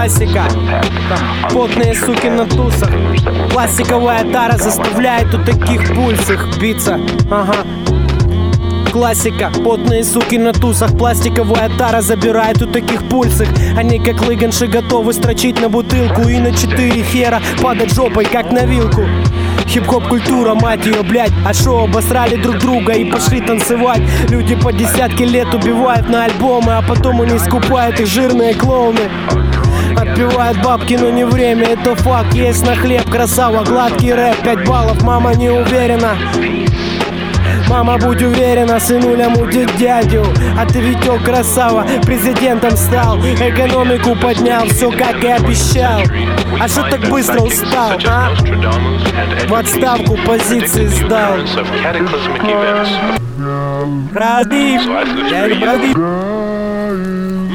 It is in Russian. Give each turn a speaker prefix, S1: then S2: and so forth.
S1: классика. Потные суки на тусах. Пластиковая тара заставляет у таких пульсах биться. Ага. Классика, потные суки на тусах. Пластиковая тара забирает у таких пульсах. Они как лыганши готовы строчить на бутылку и на 4 хера падать жопой как на вилку. Хип-хоп культура, мать ее, блядь. А шо, обосрали друг друга и пошли танцевать. Люди по десятки лет убивают на альбомы, а потом они скупают их жирные клоуны. Отпивают бабки, но не время, это факт. Есть на хлеб, красава, гладкий рэп. 5 баллов, мама не уверена. Мама, будь уверена, сынуля мутит дядю. А ты, Витек, красава, президентом стал. Экономику поднял, все как и обещал. А что так быстро устал, а? В отставку позиции сдал. Правдив, я не правдив.